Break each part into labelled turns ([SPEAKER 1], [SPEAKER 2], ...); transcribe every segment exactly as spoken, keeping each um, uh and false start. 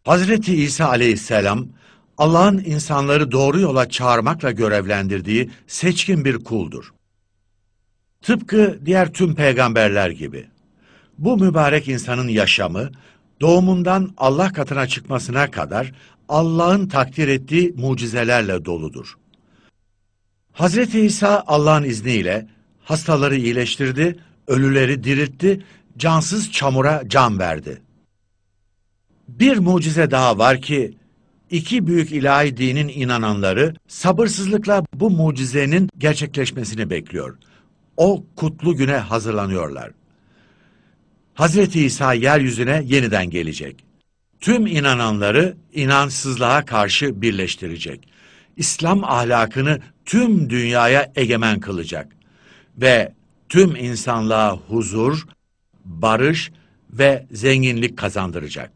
[SPEAKER 1] Hazreti İsa aleyhisselam, Allah'ın insanları doğru yola çağırmakla görevlendirdiği seçkin bir kuldur. Tıpkı diğer tüm peygamberler gibi. Bu mübarek insanın yaşamı, doğumundan Allah katına çıkmasına kadar Allah'ın takdir ettiği mucizelerle doludur. Hazreti İsa Allah'ın izniyle hastaları iyileştirdi, ölüleri diriltti, cansız çamura can verdi. Bir mucize daha var ki, iki büyük ilahi dinin inananları sabırsızlıkla bu mucizenin gerçekleşmesini bekliyor. O kutlu güne hazırlanıyorlar. Hazreti İsa yeryüzüne yeniden gelecek. Tüm inananları inançsızlığa karşı birleştirecek. İslam ahlakını tüm dünyaya egemen kılacak. Ve tüm insanlığa huzur, barış ve zenginlik kazandıracak.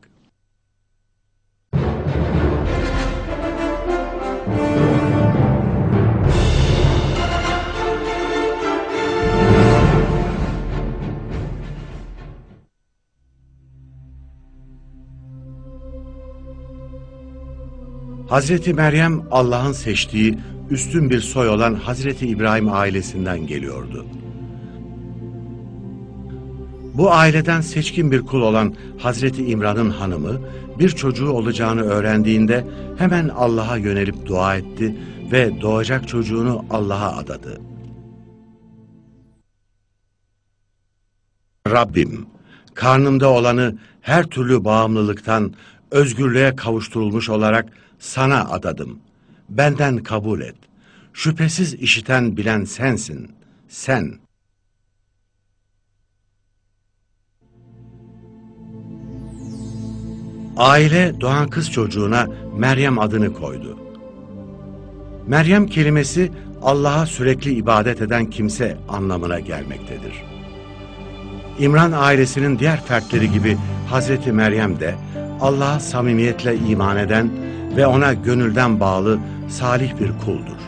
[SPEAKER 1] Hazreti Meryem, Allah'ın seçtiği üstün bir soy olan Hazreti İbrahim ailesinden geliyordu. Bu aileden seçkin bir kul olan Hazreti İmran'ın hanımı, bir çocuğu olacağını öğrendiğinde hemen Allah'a yönelip dua etti ve doğacak çocuğunu Allah'a adadı. Rabbim, karnımda olanı her türlü bağımlılıktan özgürlüğe kavuşturulmuş olarak sana adadım. Benden kabul et. Şüphesiz işiten bilen sensin. Sen. Aile doğan kız çocuğuna Meryem adını koydu. Meryem kelimesi Allah'a sürekli ibadet eden kimse anlamına gelmektedir. İmran ailesinin diğer fertleri gibi Hazreti Meryem de Allah'a samimiyetle iman eden ve ona gönülden bağlı salih bir kuldur.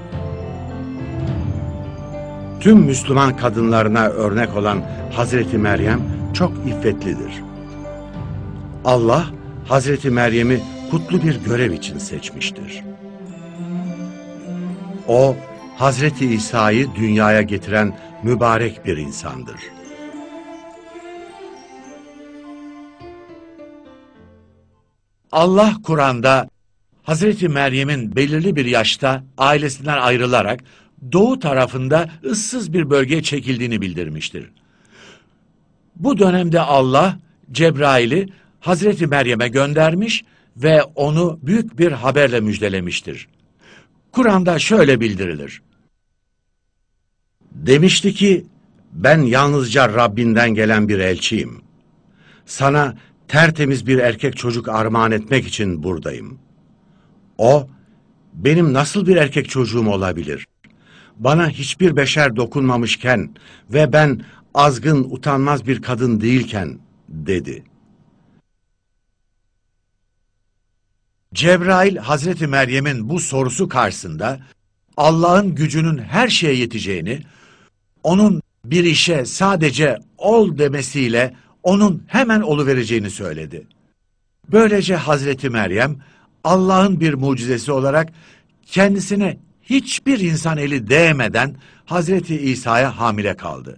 [SPEAKER 1] Tüm Müslüman kadınlarına örnek olan Hazreti Meryem çok iffetlidir. Allah Hazreti Meryem'i kutlu bir görev için seçmiştir. O, Hazreti İsa'yı dünyaya getiren mübarek bir insandır. Allah Kur'an'da Hazreti Meryem'in belirli bir yaşta ailesinden ayrılarak doğu tarafında ıssız bir bölgeye çekildiğini bildirmiştir. Bu dönemde Allah Cebrail'i Hazreti Meryem'e göndermiş ve onu büyük bir haberle müjdelemiştir. Kur'an'da şöyle bildirilir. Demişti ki, ben yalnızca Rabbinden gelen bir elçiyim. Sana tertemiz bir erkek çocuk armağan etmek için buradayım. O, benim nasıl bir erkek çocuğum olabilir? Bana hiçbir beşer dokunmamışken ve ben azgın, utanmaz bir kadın değilken, dedi. Cebrail, Hazreti Meryem'in bu sorusu karşısında, Allah'ın gücünün her şeye yeteceğini, onun bir işe sadece ol demesiyle onun hemen oluvereceğini söyledi. Böylece Hazreti Meryem, Allah'ın bir mucizesi olarak kendisine hiçbir insan eli değmeden Hazreti İsa'ya hamile kaldı.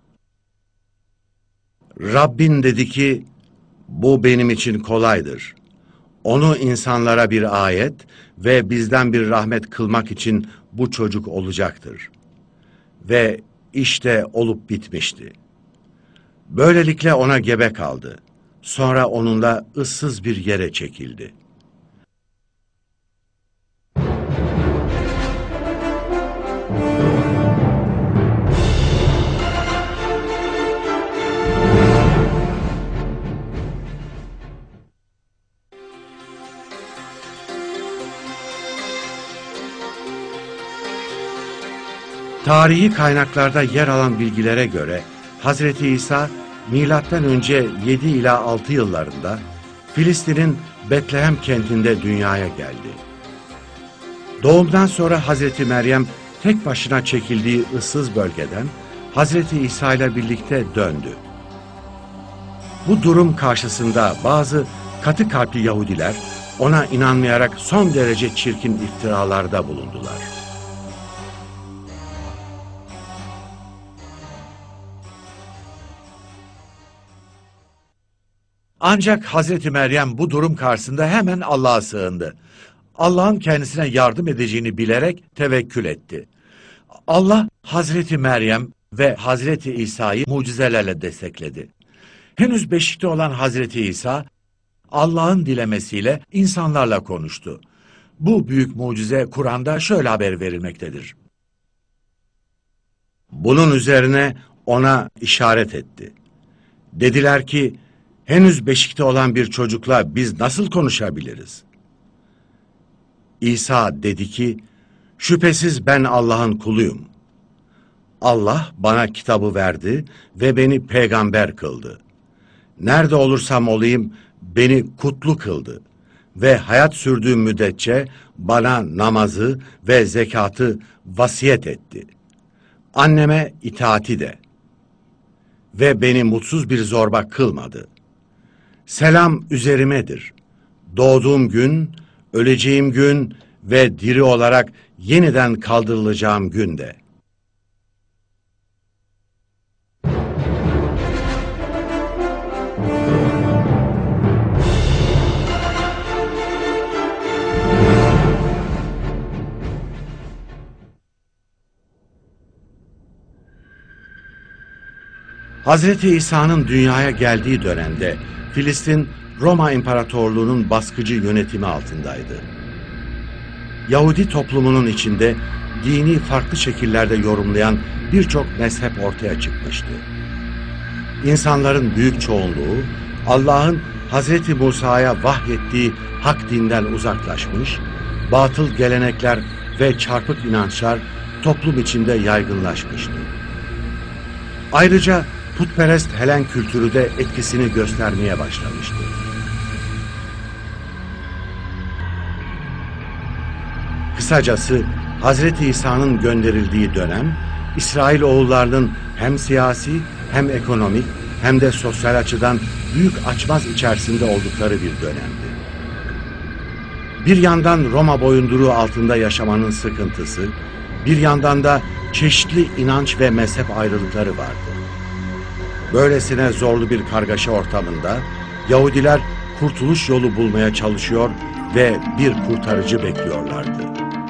[SPEAKER 1] Rabbin dedi ki, bu benim için kolaydır. Onu insanlara bir ayet ve bizden bir rahmet kılmak için bu çocuk olacaktır. Ve işte olup bitmişti. Böylelikle ona gebe kaldı. Sonra onunla ıssız bir yere çekildi. Tarihi kaynaklarda yer alan bilgilere göre Hazreti İsa milattan önce yedi ila altı yıllarında Filistin'in Betlehem kentinde dünyaya geldi. Doğumdan sonra Hazreti Meryem tek başına çekildiği ıssız bölgeden Hazreti İsa ile birlikte döndü. Bu durum karşısında bazı katı kalpli Yahudiler ona inanmayarak son derece çirkin iftiralarda bulundular. Ancak Hazreti Meryem bu durum karşısında hemen Allah'a sığındı. Allah'ın kendisine yardım edeceğini bilerek tevekkül etti. Allah Hazreti Meryem ve Hazreti İsa'yı mucizelerle destekledi. Henüz beşikte olan Hazreti İsa, Allah'ın dilemesiyle insanlarla konuştu. Bu büyük mucize Kur'an'da şöyle haber verilmektedir. Bunun üzerine ona işaret etti. Dediler ki, henüz beşikte olan bir çocukla biz nasıl konuşabiliriz? İsa dedi ki, şüphesiz ben Allah'ın kuluyum. Allah bana kitabı verdi ve beni peygamber kıldı. Nerede olursam olayım beni kutlu kıldı ve hayat sürdüğüm müddetçe bana namazı ve zekatı vasiyet etti. Anneme itaati de ve beni mutsuz bir zorba kılmadı. Selam üzerimedir. Doğduğum gün, öleceğim gün ve diri olarak yeniden kaldırılacağım günde. Hazreti İsa'nın dünyaya geldiği dönemde Filistin, Roma İmparatorluğu'nun baskıcı yönetimi altındaydı. Yahudi toplumunun içinde dini farklı şekillerde yorumlayan birçok mezhep ortaya çıkmıştı. İnsanların büyük çoğunluğu Allah'ın Hazreti Musa'ya vahyettiği hak dinden uzaklaşmış, batıl gelenekler ve çarpık inançlar toplum içinde yaygınlaşmıştı. Ayrıca putperest Helen kültürü de etkisini göstermeye başlamıştı. Kısacası Hazreti İsa'nın gönderildiği dönem, İsrailoğullarının hem siyasi hem ekonomik hem de sosyal açıdan büyük açmaz içerisinde oldukları bir dönemdi. Bir yandan Roma boyunduruğu altında yaşamanın sıkıntısı, bir yandan da çeşitli inanç ve mezhep ayrılıkları vardı. Böylesine zorlu bir kargaşa ortamında Yahudiler kurtuluş yolu bulmaya çalışıyor ve bir kurtarıcı bekliyorlardı.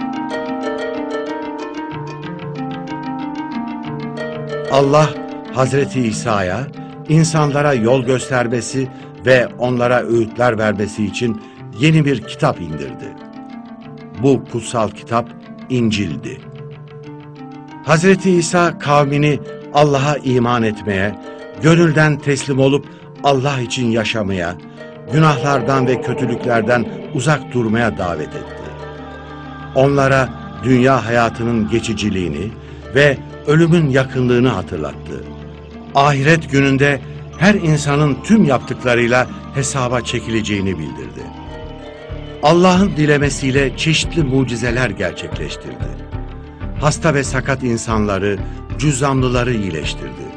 [SPEAKER 1] Allah Hazreti İsa'ya insanlara yol göstermesi ve onlara öğütler vermesi için yeni bir kitap indirdi. Bu kutsal kitap İncil'di. Hazreti İsa kavmini Allah'a iman etmeye, gönülden teslim olup Allah için yaşamaya, günahlardan ve kötülüklerden uzak durmaya davet etti. Onlara dünya hayatının geçiciliğini ve ölümün yakınlığını hatırlattı. Ahiret gününde her insanın tüm yaptıklarıyla hesaba çekileceğini bildirdi. Allah'ın dilemesiyle çeşitli mucizeler gerçekleştirdi. Hasta ve sakat insanları, cüzzamlıları iyileştirdi.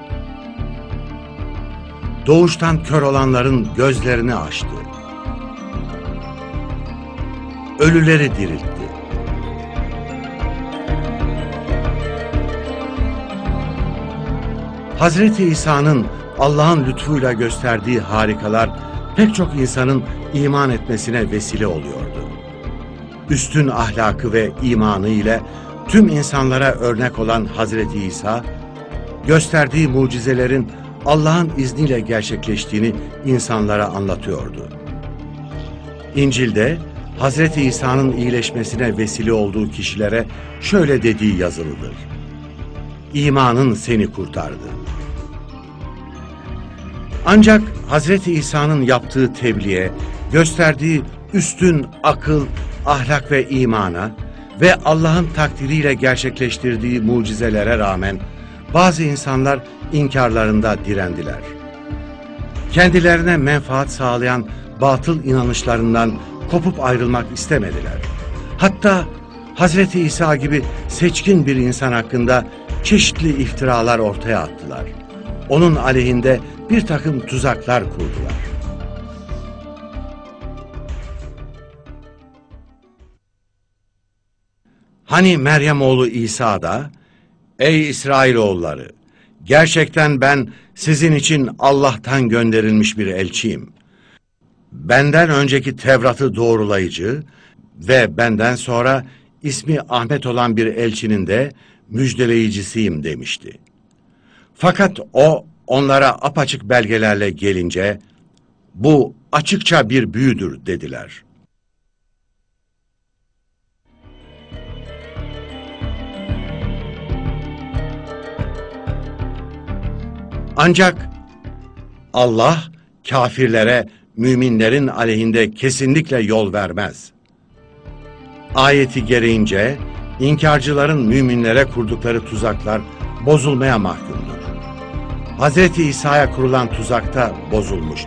[SPEAKER 1] Doğuştan kör olanların gözlerini açtı. Ölüleri diriltti. Hazreti İsa'nın Allah'ın lütfuyla gösterdiği harikalar pek çok insanın iman etmesine vesile oluyordu. Üstün ahlakı ve imanı ile tüm insanlara örnek olan Hazreti İsa, gösterdiği mucizelerin Allah'ın izniyle gerçekleştiğini insanlara anlatıyordu. İncil'de Hazreti İsa'nın iyileşmesine vesile olduğu kişilere şöyle dediği yazılıdır: İmanın seni kurtardı. Ancak Hazreti İsa'nın yaptığı tebliğe, gösterdiği üstün akıl, ahlak ve imana ve Allah'ın takdiriyle gerçekleştirdiği mucizelere rağmen bazı insanlar inkarlarında direndiler. Kendilerine menfaat sağlayan batıl inanışlarından kopup ayrılmak istemediler. Hatta Hazreti İsa gibi seçkin bir insan hakkında çeşitli iftiralar ortaya attılar. Onun aleyhinde bir takım tuzaklar kurdular. Hani Meryem oğlu İsa da, ey İsrailoğulları, gerçekten ben sizin için Allah'tan gönderilmiş bir elçiyim. Benden önceki Tevrat'ı doğrulayıcı ve benden sonra ismi Ahmet olan bir elçinin de müjdeleyicisiyim demişti. Fakat o onlara apaçık belgelerle gelince, bu açıkça bir büyüdür dediler. Ancak Allah kafirlere müminlerin aleyhinde kesinlikle yol vermez. Ayeti gereğince inkarcıların müminlere kurdukları tuzaklar bozulmaya mahkumdur. Hazreti İsa'ya kurulan tuzakta bozulmuştur.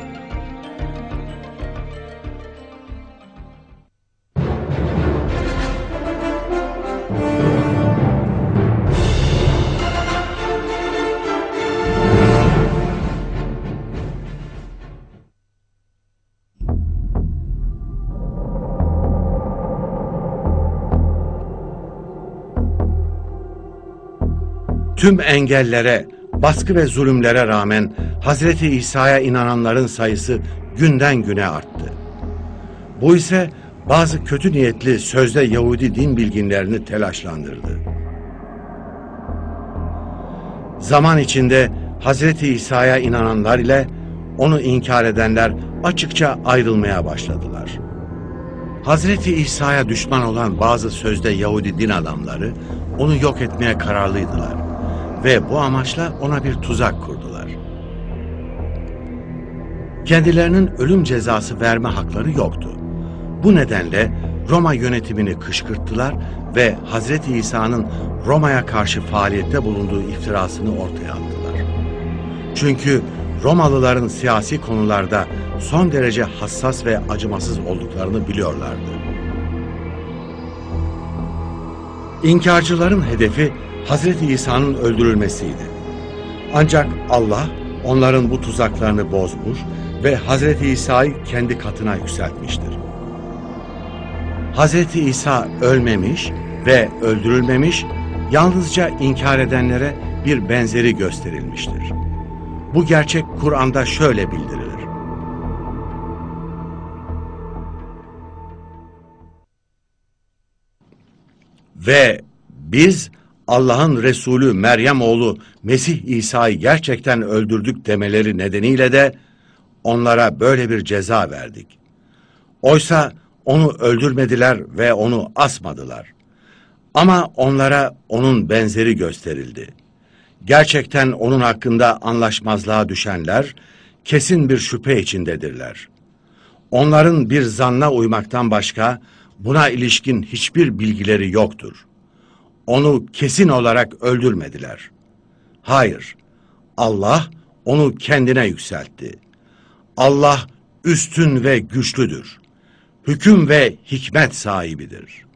[SPEAKER 1] Tüm engellere, baskı ve zulümlere rağmen Hazreti İsa'ya inananların sayısı günden güne arttı. Bu ise bazı kötü niyetli sözde Yahudi din bilginlerini telaşlandırdı. Zaman içinde Hazreti İsa'ya inananlar ile onu inkar edenler açıkça ayrılmaya başladılar. Hazreti İsa'ya düşman olan bazı sözde Yahudi din adamları onu yok etmeye kararlıydılar ve bu amaçla ona bir tuzak kurdular. Kendilerinin ölüm cezası verme hakları yoktu. Bu nedenle Roma yönetimini kışkırttılar ve Hazreti İsa'nın Roma'ya karşı faaliyette bulunduğu iftirasını ortaya attılar. Çünkü Romalıların siyasi konularda son derece hassas ve acımasız olduklarını biliyorlardı. İnkarcıların hedefi Hazreti İsa'nın öldürülmesiydi. Ancak Allah onların bu tuzaklarını bozmuş ve Hazreti İsa'yı kendi katına yükseltmiştir. Hazreti İsa ölmemiş ve öldürülmemiş, yalnızca inkar edenlere bir benzeri gösterilmiştir. Bu gerçek Kur'an'da şöyle bildirilir. Ve biz Allah'ın Resulü Meryem oğlu Mesih İsa'yı gerçekten öldürdük demeleri nedeniyle de onlara böyle bir ceza verdik. Oysa onu öldürmediler ve onu asmadılar. Ama onlara onun benzeri gösterildi. Gerçekten onun hakkında anlaşmazlığa düşenler kesin bir şüphe içindedirler. Onların bir zanna uymaktan başka buna ilişkin hiçbir bilgileri yoktur. Onu kesin olarak öldürmediler. Hayır, Allah onu kendine yükseltti. Allah üstün ve güçlüdür. Hüküm ve hikmet sahibidir.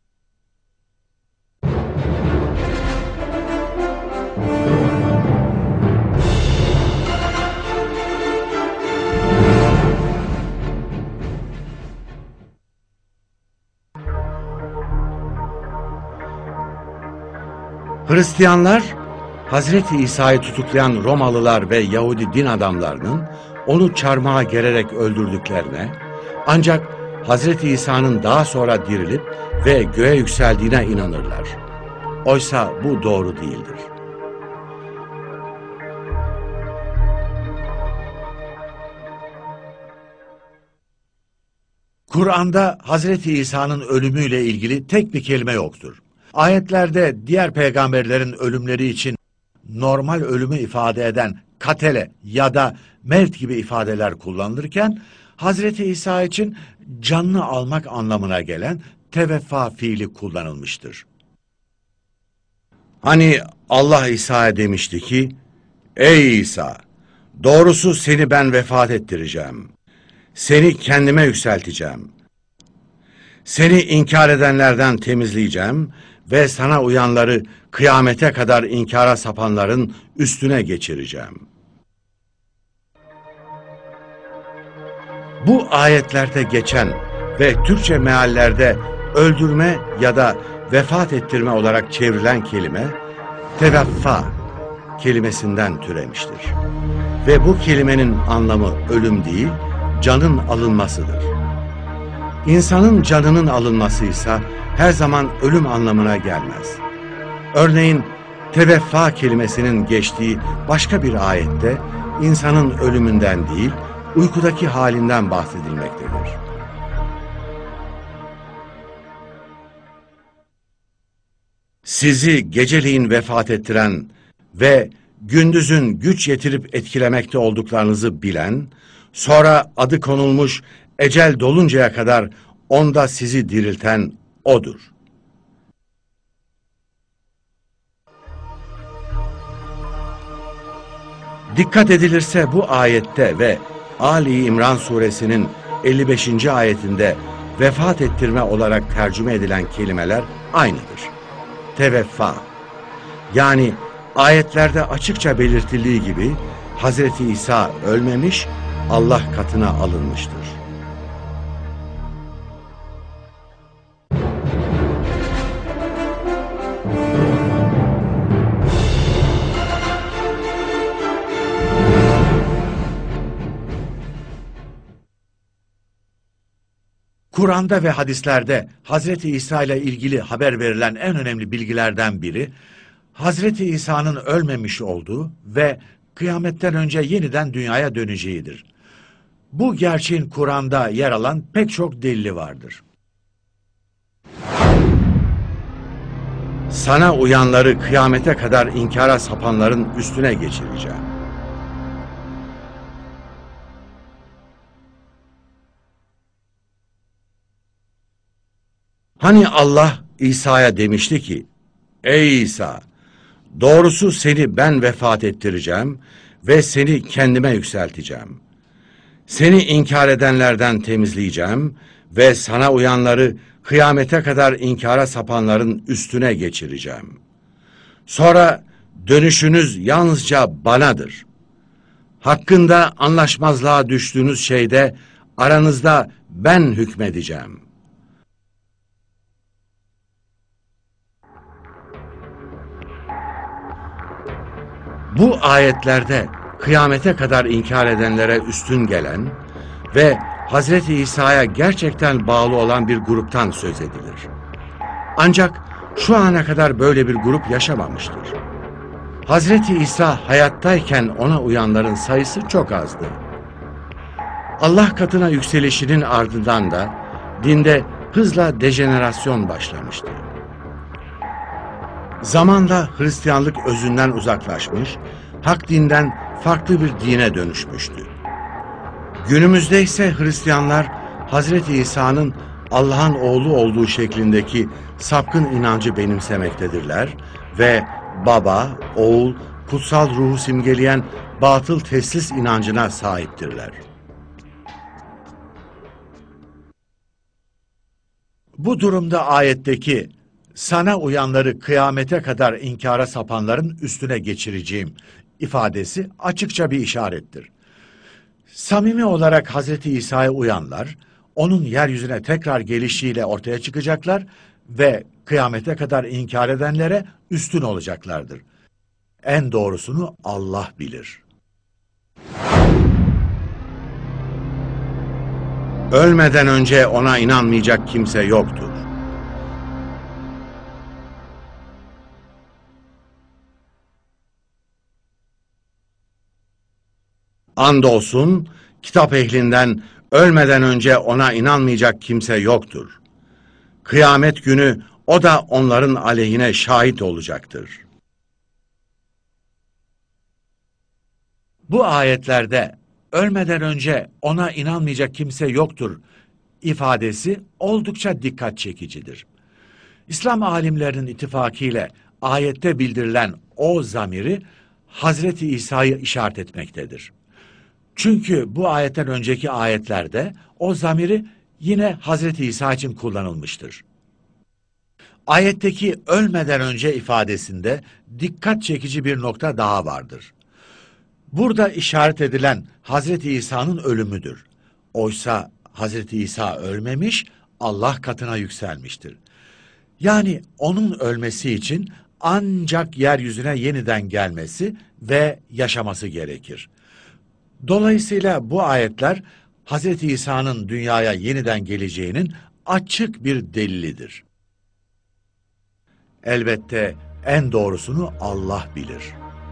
[SPEAKER 1] Hristiyanlar, Hazreti İsa'yı tutuklayan Romalılar ve Yahudi din adamlarının onu çarmıha gererek öldürdüklerine, ancak Hazreti İsa'nın daha sonra dirilip ve göğe yükseldiğine inanırlar. Oysa bu doğru değildir. Kur'an'da Hazreti İsa'nın ölümüyle ilgili tek bir kelime yoktur. Ayetlerde diğer peygamberlerin ölümleri için normal ölümü ifade eden katele ya da mevt gibi ifadeler kullanılırken, Hazreti İsa için canını almak anlamına gelen teveffa fiili kullanılmıştır. Hani Allah İsa'ya demişti ki, ey İsa, doğrusu seni ben vefat ettireceğim. Seni kendime yükselteceğim. Seni inkar edenlerden temizleyeceğim ve sana uyanları kıyamete kadar inkara sapanların üstüne geçireceğim. Bu ayetlerde geçen ve Türkçe meallerde öldürme ya da
[SPEAKER 2] vefat ettirme olarak çevrilen kelime teveffa kelimesinden türemiştir. Ve bu kelimenin anlamı ölüm değil, canın alınmasıdır. İnsanın canının alınmasıysa her zaman ölüm anlamına gelmez. Örneğin teveffa kelimesinin geçtiği başka bir ayette insanın ölümünden değil, uykudaki halinden bahsedilmektedir. Sizi geceliğin vefat ettiren ve gündüzün güç yetirip etkilemekte olduklarınızı bilen, sonra adı konulmuş ecel doluncaya kadar onda sizi dirilten O'dur. Dikkat edilirse bu ayette ve Ali İmran suresinin elli beşinci ayetinde vefat ettirme olarak tercüme edilen kelimeler aynıdır. Teveffa, yani ayetlerde açıkça belirtildiği gibi Hazreti İsa ölmemiş, Allah katına alınmıştır.
[SPEAKER 1] Kur'an'da ve hadislerde Hazreti İsa ile ilgili haber verilen en önemli bilgilerden biri, Hazreti İsa'nın ölmemiş olduğu ve kıyametten önce yeniden dünyaya döneceğidir. Bu gerçeğin Kur'an'da yer alan pek çok delili vardır.
[SPEAKER 2] Sana uyanları kıyamete kadar inkara sapanların üstüne geçireceğim. Hani Allah İsa'ya demişti ki, ey İsa, doğrusu seni ben vefat ettireceğim ve seni kendime yükselteceğim. Seni inkar edenlerden temizleyeceğim ve sana uyanları kıyamete kadar inkara sapanların üstüne geçireceğim. Sonra dönüşünüz yalnızca banadır. Hakkında anlaşmazlığa düştüğünüz şeyde aranızda ben hükmedeceğim. Bu ayetlerde kıyamete kadar inkar edenlere üstün gelen ve Hazreti İsa'ya gerçekten bağlı olan bir gruptan söz edilir. Ancak şu ana kadar böyle bir grup yaşamamıştır. Hazreti İsa hayattayken ona uyanların sayısı çok azdı. Allah katına yükselişinin ardından da dinde hızla dejenerasyon başlamıştı. Zamanla Hristiyanlık özünden uzaklaşmış, hak dinden farklı bir dine dönüşmüştü. Günümüzde ise Hristiyanlar Hazreti İsa'nın Allah'ın oğlu olduğu şeklindeki sapkın inancı benimsemektedirler ve baba, oğul, kutsal ruhu simgeleyen batıl teslis inancına sahiptirler.
[SPEAKER 1] Bu durumda ayetteki sana uyanları kıyamete kadar inkara sapanların üstüne geçireceğim ifadesi açıkça bir işarettir. Samimi olarak Hazreti İsa'ya uyanlar, onun yeryüzüne tekrar gelişiyle ortaya çıkacaklar ve kıyamete kadar inkar edenlere üstün olacaklardır. En doğrusunu Allah bilir.
[SPEAKER 2] Ölmeden önce ona inanmayacak kimse yoktur. Andolsun, kitap ehlinden ölmeden önce ona inanmayacak kimse yoktur. Kıyamet günü o da onların aleyhine şahit olacaktır.
[SPEAKER 1] Bu ayetlerde ölmeden önce ona inanmayacak kimse yoktur ifadesi oldukça dikkat çekicidir. İslam alimlerinin ittifakıyla ayette bildirilen o zamiri Hazreti İsa'yı işaret etmektedir. Çünkü bu ayetten önceki ayetlerde o zamiri yine Hazreti İsa için kullanılmıştır. Ayetteki ölmeden önce ifadesinde dikkat çekici bir nokta daha vardır. Burada işaret edilen Hazreti İsa'nın ölümüdür. Oysa Hazreti İsa ölmemiş, Allah katına yükselmiştir. Yani onun ölmesi için ancak yeryüzüne yeniden gelmesi ve yaşaması gerekir. Dolayısıyla bu ayetler Hz. İsa'nın dünyaya yeniden geleceğinin açık bir delilidir. Elbette en doğrusunu Allah bilir.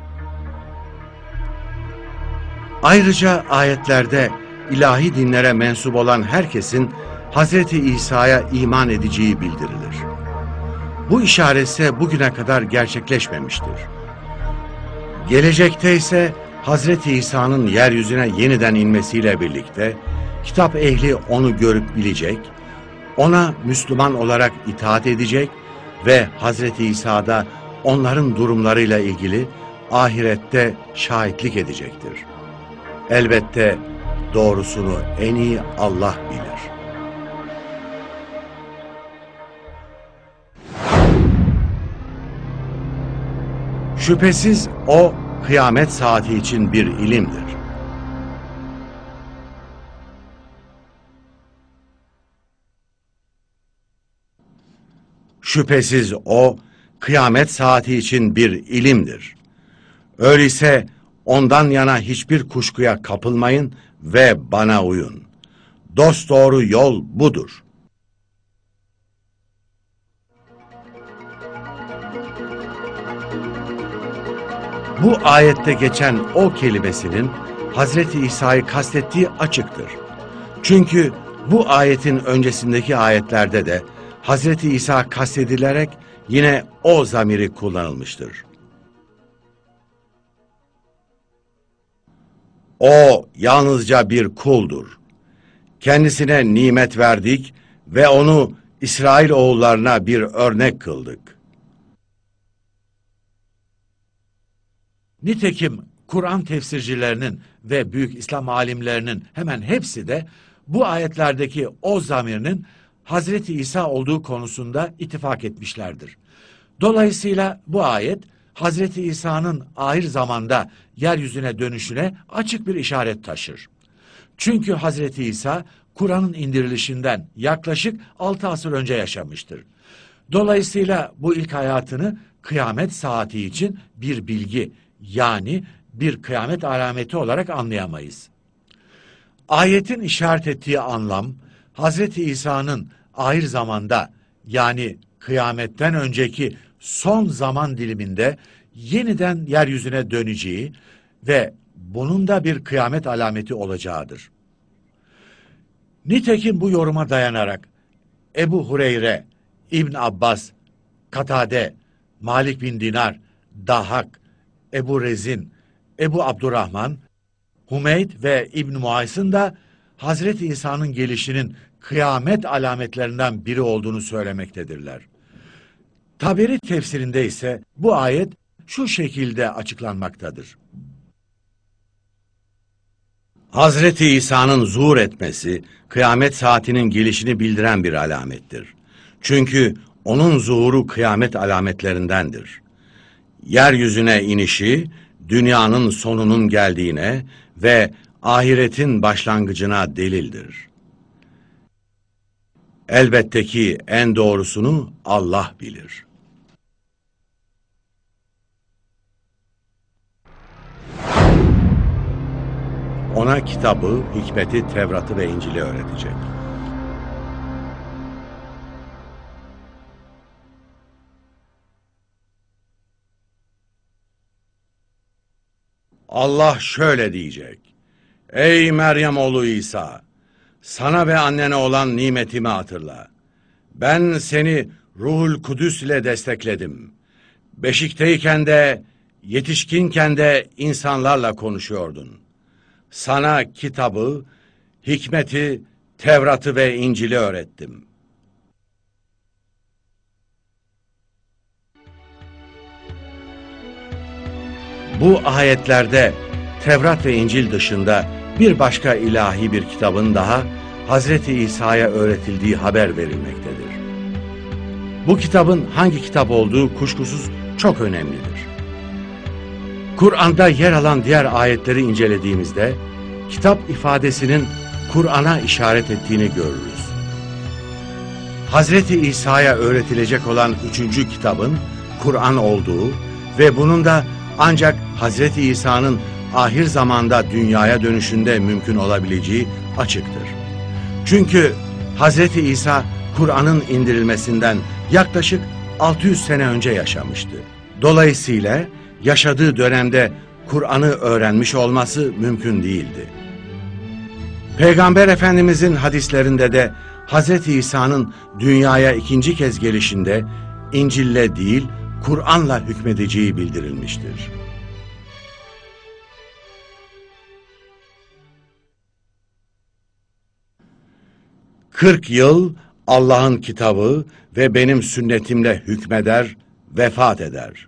[SPEAKER 1] Ayrıca ayetlerde ilahi dinlere mensup olan herkesin Hz. İsa'ya iman edeceği bildirilir. Bu işaret ise bugüne kadar gerçekleşmemiştir. Gelecekte ise Hz. İsa'nın yeryüzüne yeniden inmesiyle birlikte kitap ehli onu görüp bilecek, ona Müslüman olarak itaat edecek ve Hz. İsa'da onların durumlarıyla ilgili ahirette şahitlik edecektir. Elbette doğrusunu en iyi Allah bilir. Şüphesiz o kıyamet saati için bir ilimdir. Şüphesiz o kıyamet saati için bir ilimdir. Öyleyse ondan yana hiçbir kuşkuya kapılmayın ve bana uyun. Dosdoğru yol budur. Bu ayette geçen o kelimesinin Hazreti İsa'yı kastettiği açıktır. Çünkü bu ayetin öncesindeki ayetlerde de Hazreti İsa kastedilerek yine o zamiri kullanılmıştır. O yalnızca bir kuldur. Kendisine nimet verdik ve onu İsrail oğullarına bir örnek kıldık. Nitekim Kur'an tefsircilerinin ve büyük İslam alimlerinin hemen hepsi de bu ayetlerdeki o zamirinin Hazreti İsa olduğu konusunda ittifak etmişlerdir. Dolayısıyla bu ayet Hazreti İsa'nın ahir zamanda yeryüzüne dönüşüne açık bir işaret taşır. Çünkü Hazreti İsa Kur'an'ın indirilişinden yaklaşık altı asır önce yaşamıştır. Dolayısıyla bu ilk hayatını kıyamet saati için bir bilgi, yani bir kıyamet alameti olarak anlayamayız. Ayetin işaret ettiği anlam, Hazreti İsa'nın ahir zamanda, yani kıyametten önceki son zaman diliminde yeniden yeryüzüne döneceği ve bunun da bir kıyamet alameti olacağıdır. Nitekim bu yoruma dayanarak Ebu Hureyre, İbn Abbas, Katade, Malik bin Dinar, Dahak, Ebu Rezin, Ebu Abdurrahman, Humeyd ve İbn Muays'ın da Hazreti İsa'nın gelişinin kıyamet alametlerinden biri olduğunu söylemektedirler. Taberi tefsirinde ise bu ayet şu şekilde açıklanmaktadır. Hazreti İsa'nın zuhur etmesi, kıyamet saatinin gelişini bildiren bir alamettir. Çünkü onun zuhuru kıyamet alametlerindendir. Yeryüzüne inişi, dünyanın sonunun geldiğine ve ahiretin başlangıcına delildir. Elbette ki en doğrusunu Allah bilir. Ona kitabı, hikmeti, Tevrat'ı ve İncil'i öğretecek. Allah şöyle diyecek: Ey Meryem oğlu İsa! Sana ve annene olan nimetimi hatırla. Ben seni Ruhul Kudüs ile destekledim. Beşikteyken de, yetişkinken de insanlarla konuşuyordun. Sana kitabı, hikmeti, Tevrat'ı ve İncil'i öğrettim. Bu ayetlerde Tevrat ve İncil dışında bir başka ilahi bir kitabın daha Hazreti İsa'ya öğretildiği haber verilmektedir. Bu kitabın hangi kitap olduğu kuşkusuz çok önemlidir. Kur'an'da yer alan diğer ayetleri incelediğimizde kitap ifadesinin Kur'an'a işaret ettiğini görürüz.
[SPEAKER 2] Hazreti İsa'ya öğretilecek olan üçüncü kitabın Kur'an olduğu ve bunun da ancak Hazreti İsa'nın ahir zamanda dünyaya dönüşünde mümkün olabileceği açıktır. Çünkü Hazreti İsa Kur'an'ın indirilmesinden yaklaşık altı yüz sene önce yaşamıştı. Dolayısıyla yaşadığı dönemde Kur'an'ı öğrenmiş olması mümkün değildi. Peygamber Efendimizin hadislerinde de Hazreti İsa'nın dünyaya ikinci kez gelişinde İncil'le değil Kur'an'la hükmedeceği bildirilmiştir. Kırk yıl Allah'ın kitabı ve benim sünnetimle hükmeder, vefat eder.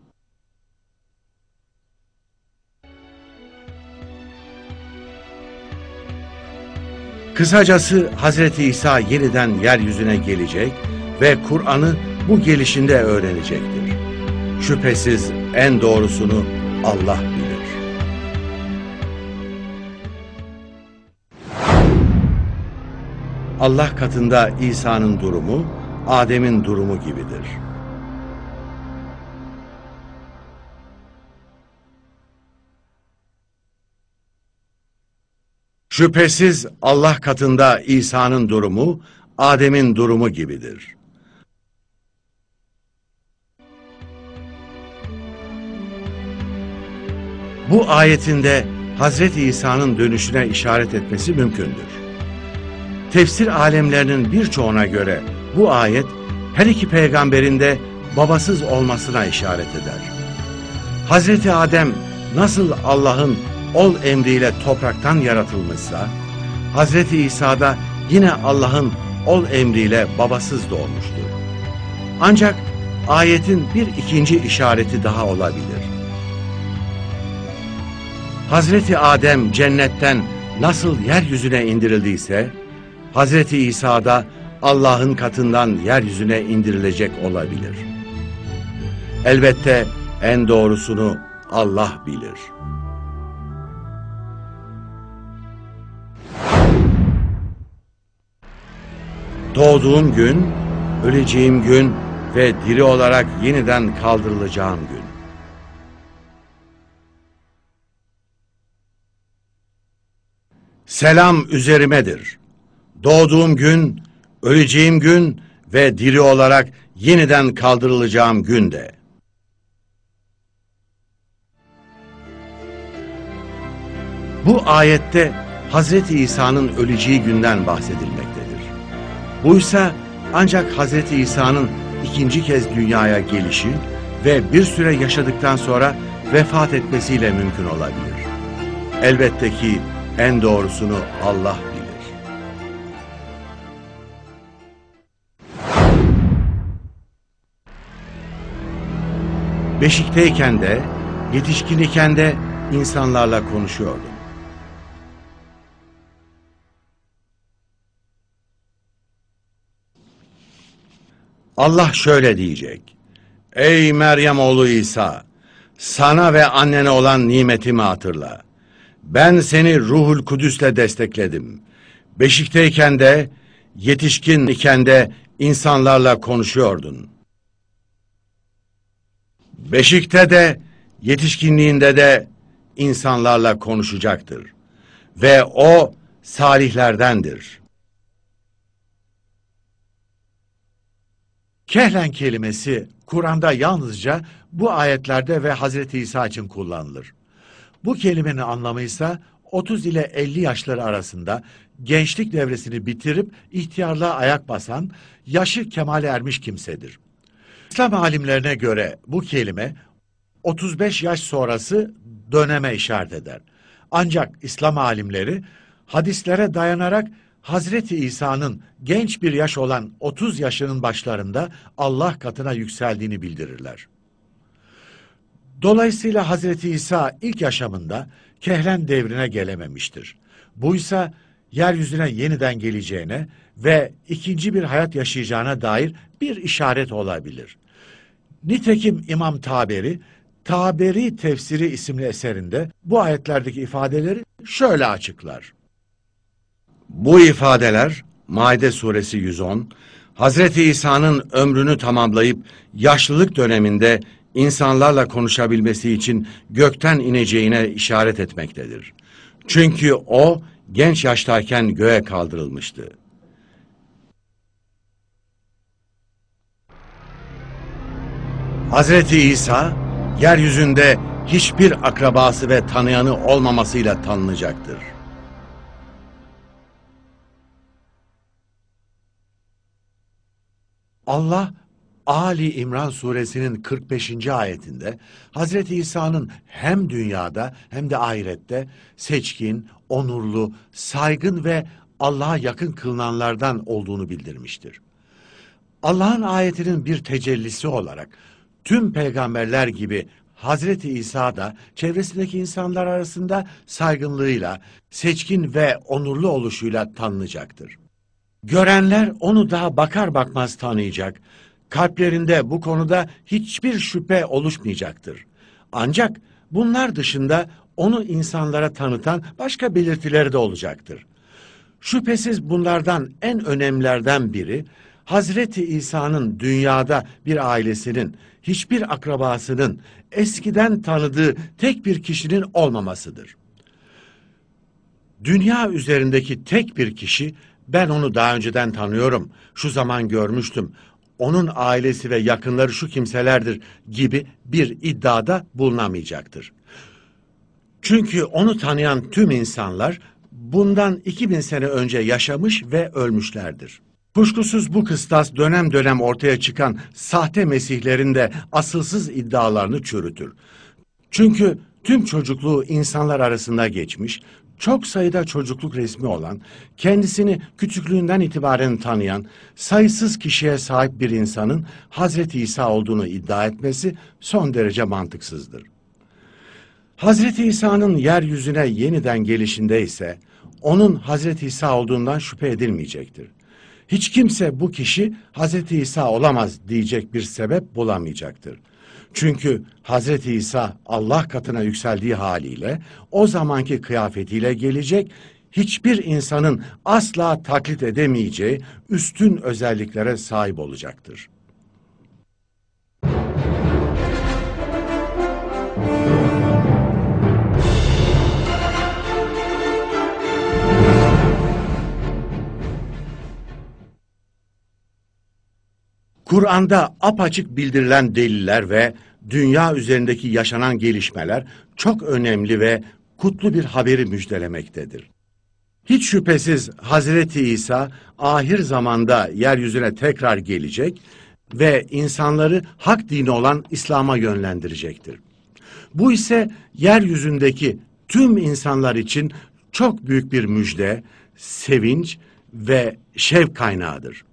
[SPEAKER 2] Kısacası Hazreti İsa yeniden yeryüzüne gelecek ve Kur'an'ı bu gelişinde öğrenecektir. Şüphesiz en doğrusunu Allah bilir. Allah katında İsa'nın durumu, Adem'in durumu gibidir. Şüphesiz Allah katında İsa'nın durumu, Adem'in durumu gibidir. Bu ayetinde Hazreti İsa'nın dönüşüne işaret etmesi mümkündür. Tefsir alemlerinin birçoğuna göre bu ayet her iki peygamberin de babasız olmasına işaret eder. Hazreti Adem nasıl Allah'ın ol emriyle topraktan yaratılmışsa, Hazreti İsa da yine Allah'ın ol emriyle babasız doğmuştur. Ancak ayetin bir ikinci işareti daha olabilir. Hazreti Adem cennetten nasıl yeryüzüne indirildiyse, Hazreti İsa da Allah'ın katından yeryüzüne indirilecek olabilir. Elbette en doğrusunu Allah bilir. Doğduğum gün, öleceğim gün ve diri olarak yeniden kaldırılacağım gün. Selam üzerimedir. Doğduğum gün, öleceğim gün ve diri olarak yeniden kaldırılacağım günde. Bu ayette Hazreti İsa'nın öleceği günden bahsedilmektedir. Buysa ancak Hazreti İsa'nın ikinci kez dünyaya gelişi ve bir süre yaşadıktan sonra vefat etmesiyle mümkün olabilir. Elbette ki en doğrusunu Allah bilir. Beşikteyken de, yetişkin iken de insanlarla konuşuyordum. Allah şöyle diyecek: Ey Meryem oğlu İsa, sana ve annene olan nimetimi hatırla. Ben seni Ruhul Kudüs'le destekledim. Beşikteyken de, yetişkin iken de insanlarla konuşuyordun. Beşikte de, yetişkinliğinde de insanlarla konuşacaktır. Ve o salihlerdendir.
[SPEAKER 1] Kehlen kelimesi Kur'an'da yalnızca bu ayetlerde ve Hazreti İsa için kullanılır. Bu kelimenin anlamı ise otuz ile elli yaşları arasında gençlik devresini bitirip ihtiyarlığa ayak basan, yaşı kemale ermiş kimsedir. İslam alimlerine göre bu kelime otuz beş yaş sonrası döneme işaret eder. Ancak İslam alimleri hadislere dayanarak Hazreti İsa'nın genç bir yaş olan otuz yaşının başlarında Allah katına yükseldiğini bildirirler. Dolayısıyla Hazreti İsa ilk yaşamında kehlen devrine gelememiştir. Buysa yeryüzüne yeniden geleceğine ve ikinci bir hayat yaşayacağına dair bir işaret olabilir. Nitekim İmam Taberi, Taberi Tefsiri isimli eserinde bu ayetlerdeki ifadeleri şöyle açıklar.
[SPEAKER 2] Bu ifadeler Maide suresi yüz on, Hazreti İsa'nın ömrünü tamamlayıp yaşlılık döneminde insanlarla konuşabilmesi için gökten ineceğine işaret etmektedir. Çünkü o genç yaştayken göğe kaldırılmıştı. Hazreti İsa, yeryüzünde hiçbir akrabası ve tanıyanı olmamasıyla tanınacaktır.
[SPEAKER 1] Allah, Ali İmran suresinin kırk beşinci ayetinde Hazreti İsa'nın hem dünyada hem de ahirette seçkin, onurlu, saygın ve Allah'a yakın kılınanlardan olduğunu bildirmiştir. Allah'ın ayetinin bir tecellisi olarak tüm peygamberler gibi Hazreti İsa da çevresindeki insanlar arasında saygınlığıyla, seçkin ve onurlu oluşuyla tanınacaktır. Görenler onu daha bakar bakmaz tanıyacak, kalplerinde bu konuda hiçbir şüphe oluşmayacaktır. Ancak bunlar dışında onu insanlara tanıtan başka belirtileri de olacaktır. Şüphesiz bunlardan en önemlilerden biri, Hazreti İsa'nın dünyada bir ailesinin, hiçbir akrabasının, eskiden tanıdığı tek bir kişinin olmamasıdır. Dünya üzerindeki tek bir kişi, ben onu daha önceden tanıyorum, şu zaman görmüştüm, onun ailesi ve yakınları şu kimselerdir gibi bir iddiada bulunamayacaktır. Çünkü onu tanıyan tüm insanlar bundan iki bin sene önce yaşamış ve ölmüşlerdir. Kuşkusuz bu kıstas dönem dönem ortaya çıkan sahte mesihlerin de asılsız iddialarını çürütür. Çünkü tüm çocukluğu insanlar arasında geçmiş, çok sayıda çocukluk resmi olan, kendisini küçüklüğünden itibaren tanıyan, sayısız kişiye sahip bir insanın Hazreti İsa olduğunu iddia etmesi son derece mantıksızdır. Hazreti İsa'nın yeryüzüne yeniden gelişinde ise, onun Hazreti İsa olduğundan şüphe edilmeyecektir. Hiç kimse bu kişi Hazreti İsa olamaz diyecek bir sebep bulamayacaktır. Çünkü Hazreti İsa Allah katına yükseldiği haliyle, o zamanki kıyafetiyle gelecek, hiçbir insanın asla taklit edemeyeceği üstün özelliklere sahip olacaktır. Kur'an'da apaçık bildirilen deliller ve dünya üzerindeki yaşanan gelişmeler çok önemli ve kutlu bir haberi müjdelemektedir. Hiç şüphesiz Hazreti İsa ahir zamanda yeryüzüne tekrar gelecek ve insanları hak dini olan İslam'a yönlendirecektir. Bu ise yeryüzündeki tüm insanlar için çok büyük bir müjde, sevinç ve şevk kaynağıdır.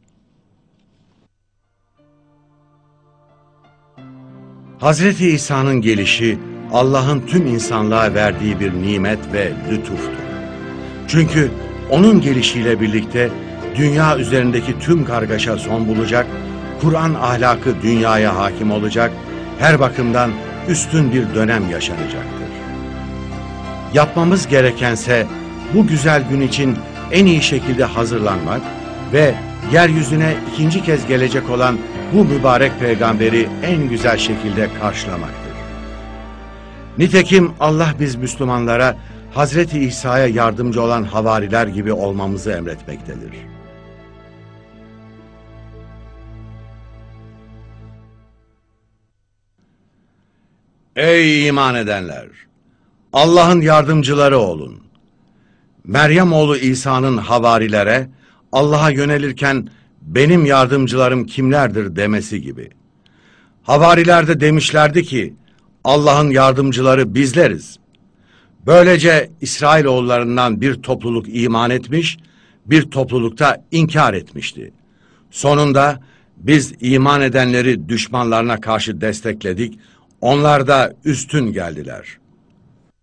[SPEAKER 1] Hazreti İsa'nın gelişi Allah'ın tüm insanlığa verdiği bir nimet ve lütuftur. Çünkü onun gelişiyle birlikte dünya üzerindeki tüm kargaşa son bulacak, Kur'an ahlakı dünyaya hakim olacak, her bakımdan üstün bir dönem yaşanacaktır. Yapmamız gerekense bu güzel gün için en iyi şekilde hazırlanmak ve yeryüzüne ikinci kez gelecek olan bu mübarek peygamberi en güzel şekilde karşılamaktır. Nitekim Allah biz Müslümanlara Hazreti İsa'ya yardımcı olan havariler gibi olmamızı emretmektedir. Ey iman edenler! Allah'ın yardımcıları olun. Meryem oğlu İsa'nın havarilere Allah'a yönelirken benim yardımcılarım kimlerdir demesi gibi. Havariler de demişlerdi ki Allah'ın yardımcıları bizleriz. Böylece İsrailoğullarından bir topluluk iman etmiş, bir toplulukta inkar etmişti. Sonunda biz iman edenleri düşmanlarına karşı destekledik, onlar da üstün geldiler.